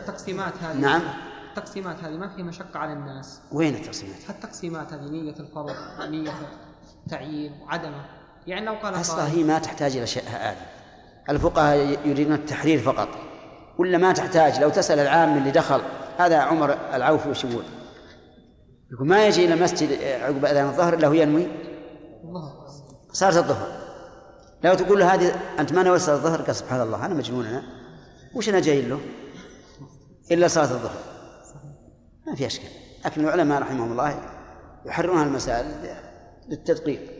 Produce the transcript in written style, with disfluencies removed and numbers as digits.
التقسيمات هذه. نعم. التقسيمات هذه ما فيها مشقة على الناس. وين التقسيمات؟ التقسيمات هذه نية الفرض، نية تعيين وعدمه، يعني لو قال أصلا هي ما تحتاج إلى شيء هذا. الفقهاء يريدون التحرير فقط، ولا ما تحتاج. لو تسأل العام اللي دخل هذا عمر العوفي وشبون، يقول ما يجي إلى المسجد عقب أذان الظهر إلا هو ينوي صارت الظهر. لو تقول له هذه أنت ما نويت صلاة الظهر، قال سبحان الله أنا مجنون، أنا وش أنا جاي له إلا صلاة الظهر؟ ما في أشكال. لكن العلماء رحمهم الله يحررون المسائل للتدقيق.